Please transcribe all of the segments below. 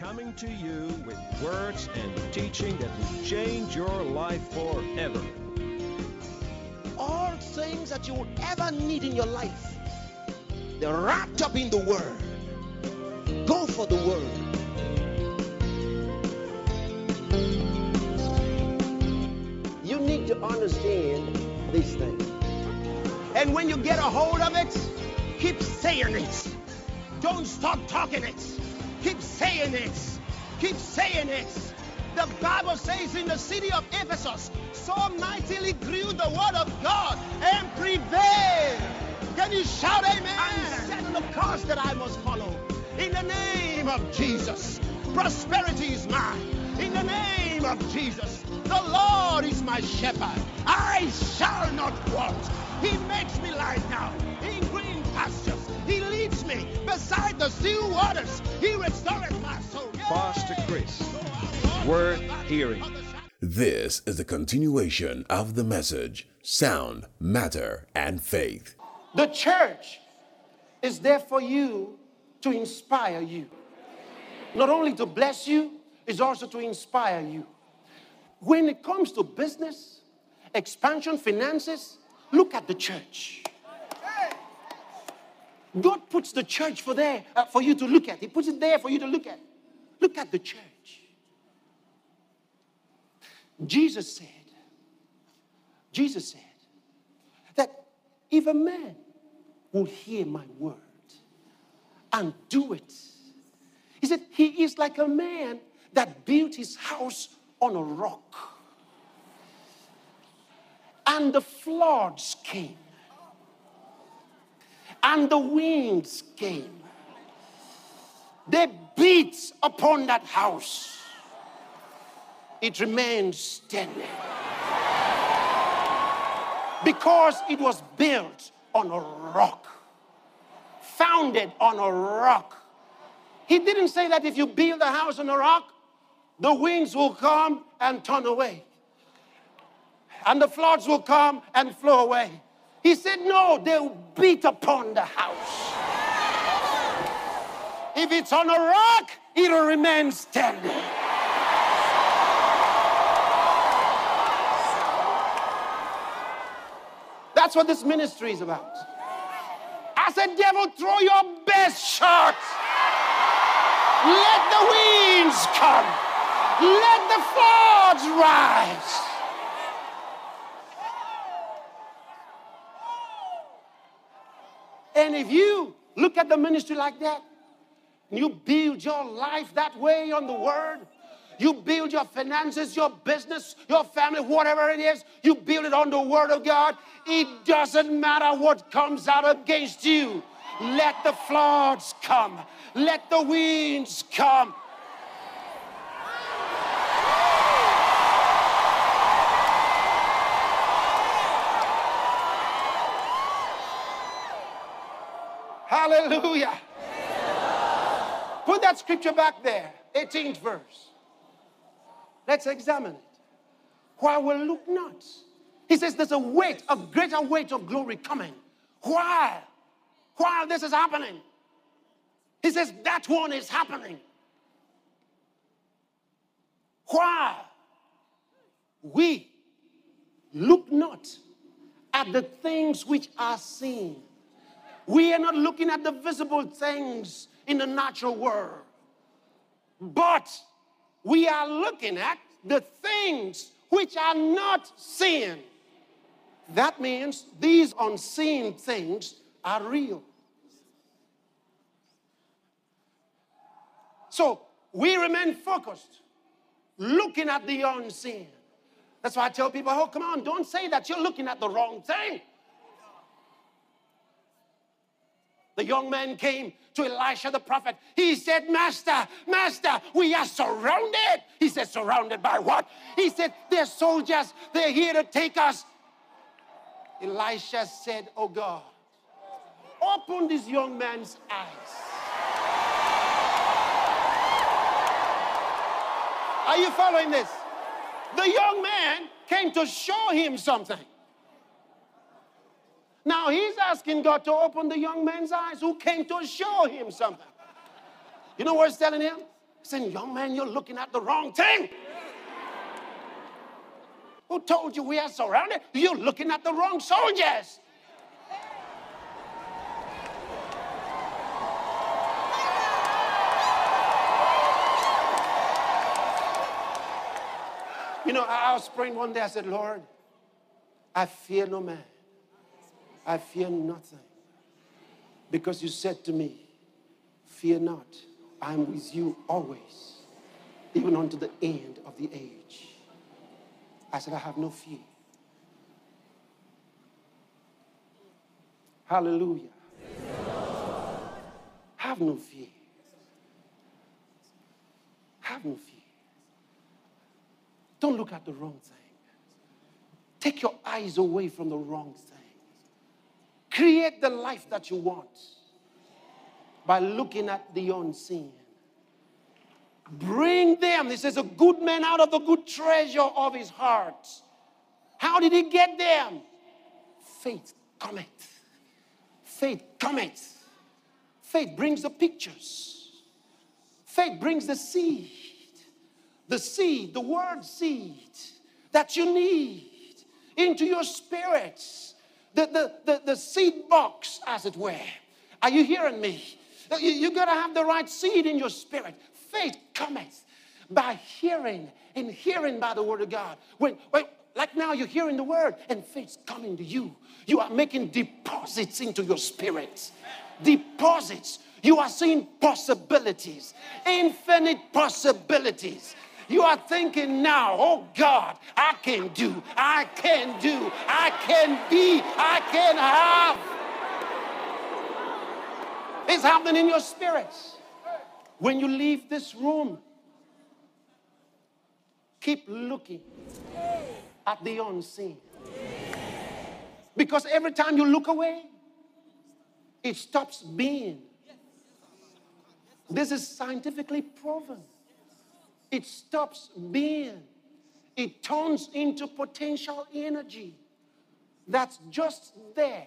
coming to you with words and teaching that will change your life forever. All things that you would ever need in your life, they're wrapped up in the Word. Go for the Word. You need to understand these things. And when you get a hold of it, keep saying it. Don't stop talking it. Keep saying it. Keep saying it. The Bible says in the city of Ephesus, so mightily grew the word of God and prevailed. Can you shout amen? I'm setting the course that I must follow. In the name of Jesus, prosperity is mine. In the name of Jesus, the Lord is my shepherd. I shall not want. He makes me lie down in green pastures. He leads me beside the still waters. He restores my soul. Pastor Chris, worth hearing. This is the continuation of the message, Sound, Matter, and Faith. The church is there for you to inspire you. Not only to bless you, it's also to inspire you. When it comes to business, expansion, finances, look at the church. God puts the church for you to look at. He puts it there for you to look at. Look at the church. Jesus said that if a man will hear my word and do it, he said he is like a man that built his house on a rock. And the floods came. And the winds came. They beat upon that house. It remained standing. Because it was built on a rock. Founded on a rock. He didn't say that if you build a house on a rock, the winds will come and turn away. And the floods will come and flow away. He said, no, they'll beat upon the house. If it's on a rock, it'll remain standing. That's what this ministry is about. I said, devil, throw your best shot. Let the winds come. Let the floods rise. And if you look at the ministry like that, and you build your life that way on the word, you build your finances, your business, your family, whatever it is, you build it on the word of God, it doesn't matter what comes out against you. Let the floods come. Let the winds come. Hallelujah. Put that scripture back there, 18th verse. Let's examine it. Why will look not? He says there's a weight, a greater weight of glory coming. While this is happening. He says that one is happening. While we look not at the things which are seen. We are not looking at the visible things in the natural world. But we are looking at the things which are not seen. That means these unseen things are real. So we remain focused, looking at the unseen. That's why I tell people, oh, come on, don't say that you're looking at the wrong thing. The young man came to Elisha the prophet. He said, Master, we are surrounded. He said, surrounded by what? He said, they're soldiers. They're here to take us. Elisha said, oh God, open this young man's eyes. Are you following this? The young man came to show him something. Now he's asking God to open the young man's eyes who came to show him something. You know what he's telling him? Saying, young man, you're looking at the wrong thing. Who told you we are surrounded? You're looking at the wrong soldiers. You know, I was praying one day. I said, Lord, I fear no man. I fear nothing. Because you said to me, fear not. I am with you always, even unto the end of the age. I said, I have no fear. Hallelujah. Have no fear. Have no fear. Don't look at the wrong thing. Take your eyes away from the wrong thing. Create the life that you want by looking at the unseen. Bring them. This is a good man out of the good treasure of his heart. How did he get them? Faith cometh. Faith cometh. Faith brings the pictures. Faith brings the seed. The seed, the word seed that you need into your spirits. The seed box, as it were. Are you hearing me? You got to have the right seed in your spirit. Faith cometh by hearing, and hearing by the word of God. Like now you're hearing the word, and faith's coming to you. You are making deposits into your spirit. Deposits. You are seeing possibilities. Infinite possibilities. You are thinking now, oh God, I can do, I can do, I can be, I can have. It's happening in your spirit. When you leave this room, keep looking at the unseen. Because every time you look away, it stops being. This is scientifically proven. It stops being. It turns into potential energy that's just there,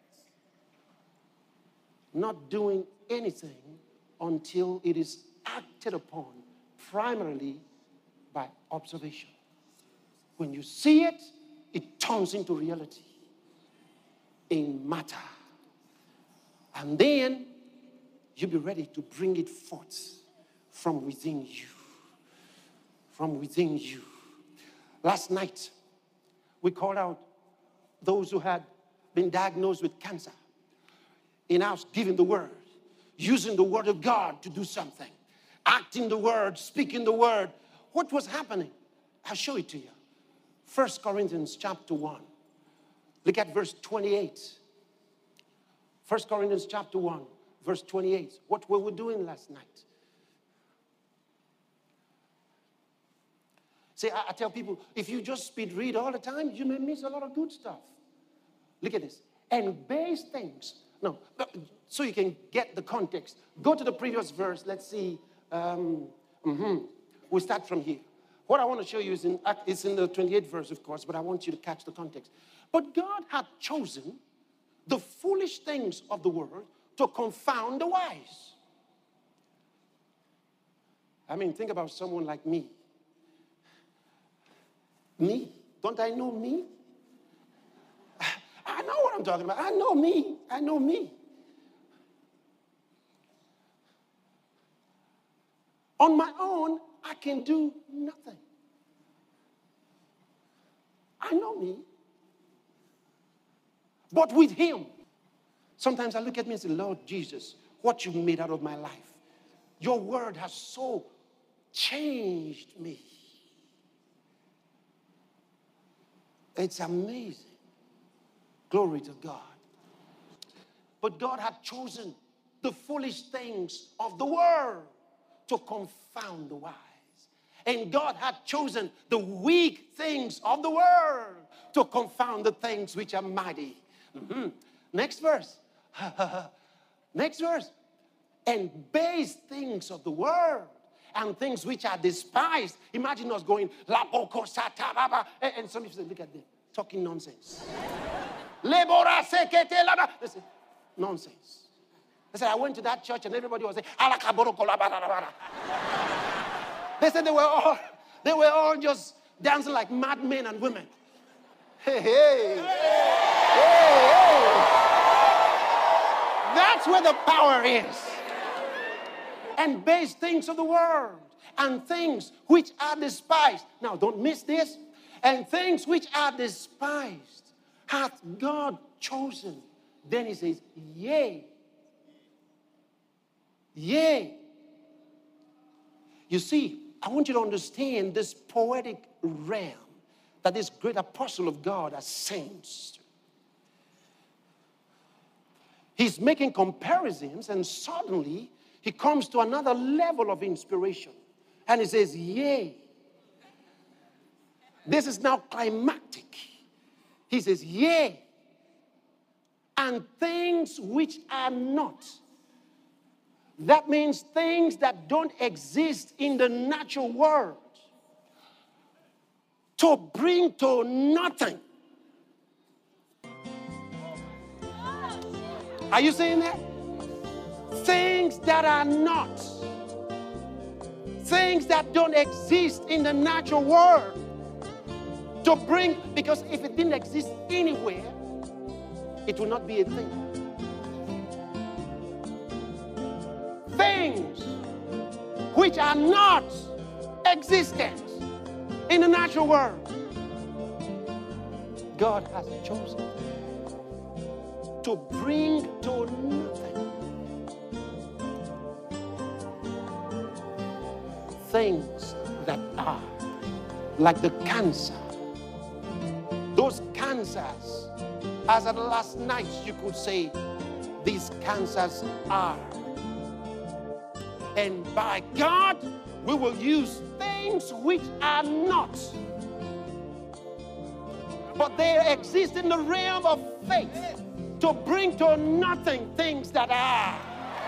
not doing anything until it is acted upon primarily by observation. When you see it, it turns into reality in matter. And then you'll be ready to bring it forth from within you. From within you. Last night, we called out those who had been diagnosed with cancer. In us giving the word, using the word of God to do something, acting the word, speaking the word. What was happening? I'll show it to you. 1 Corinthians chapter 1. Look at verse 28. 1 Corinthians chapter 1, verse 28. What were we doing last night? See, I tell people, if you just speed read all the time, you may miss a lot of good stuff. Look at this. And base things. No, so you can get the context. Go to the previous verse. Let's see. We'll start from here. What I want to show you is in the 28th verse, of course, but I want you to catch the context. But God had chosen the foolish things of the world to confound the wise. I mean, think about someone like me. Me? Don't I know me? I know what I'm talking about. I know me. I know me. On my own, I can do nothing. I know me. But with him, sometimes I look at me and say, Lord Jesus, what you made out of my life. Your word has so changed me. It's amazing. Glory to God. But God had chosen the foolish things of the world to confound the wise. And God had chosen the weak things of the world to confound the things which are mighty. Next verse. Next verse. And base things of the world and things which are despised. Imagine us going, La Boko Sata Baba. And some people say, look at them, talking nonsense. Listen, nonsense. I said, I went to that church and everybody was saying, They said they were all just dancing like madmen and women. Hey, hey. Hey, hey. That's where the power is. And base things of the world and things which are despised. Now, don't miss this. And things which are despised hath God chosen. Then he says, yea. Yea. You see, I want you to understand this poetic realm that this great apostle of God has sensed. He's making comparisons, and suddenly he comes to another level of inspiration. And he says, yea. This is now climactic. He says, yea. And things which are not. That means things that don't exist in the natural world. To bring to nothing. Are you saying that? Things that are not. Things that don't exist in the natural world. To bring, because if it didn't exist anywhere, it would not be a thing. Things which are not existent in the natural world, God has chosen to bring to nothing things that are, like the cancer. Those cancers, as at last night you could say, these cancers are. And by God, we will use things which are not. But they exist in the realm of faith to bring to nothing things that are.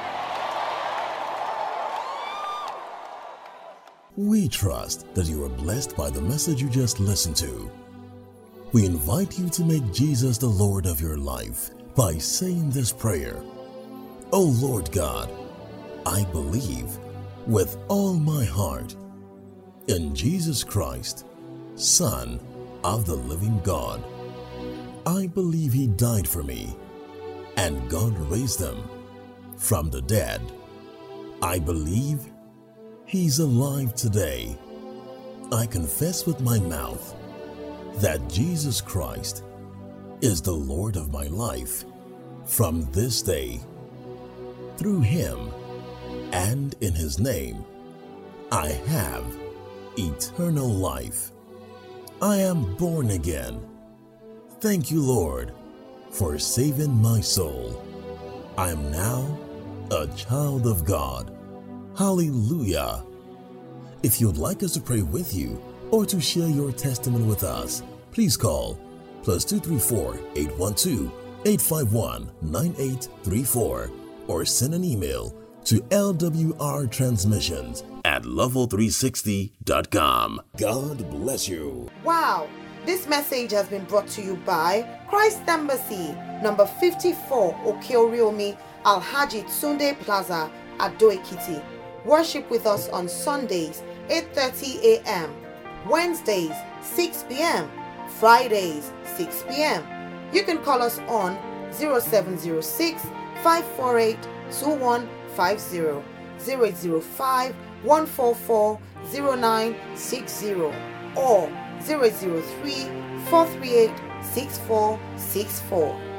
We trust that you are blessed by the message you just listened to. We invite you to make Jesus the Lord of your life by saying this prayer. O Lord God, I believe with all my heart in Jesus Christ, Son of the living God. I believe he died for me and God raised him from the dead. I believe he's alive today. I confess with my mouth that Jesus Christ is the Lord of my life from this day. Through him and in his name, I have eternal life. I am born again. Thank you, Lord, for saving my soul. I am now a child of God. Hallelujah. If you'd like us to pray with you or to share your testimony with us, please call +234 812 851 9834 or send an email to lwrtransmissions@level360.com. God bless you. Wow, this message has been brought to you by Christ Embassy, number 54 Okeoriomi, Alhaji Tsunde Plaza, Ado Ekiti. Worship with us on Sundays, 8:30 a.m., Wednesdays, 6 p.m., Fridays, 6 p.m. You can call us on 0706 548 2150, 0805 144 0960, or 003 438 6464.